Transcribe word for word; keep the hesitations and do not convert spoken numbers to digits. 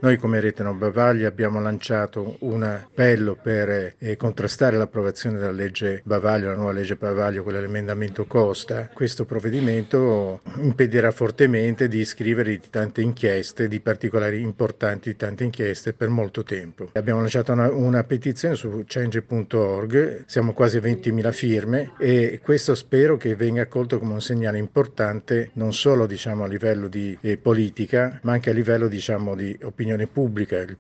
Noi come Rete Non Bavaglia abbiamo lanciato un appello per eh, contrastare l'approvazione della legge Bavaglio, la nuova legge Bavaglio, quella dell'emendamento Costa. Questo provvedimento impedirà fortemente di iscrivere di tante inchieste, di particolari importanti di tante inchieste per molto tempo. Abbiamo lanciato una, una petizione su change punto org, siamo quasi a ventimila firme e questo spero che venga accolto come un segnale importante non solo diciamo, a livello di eh, politica, ma anche a livello diciamo, di opinione pubblica.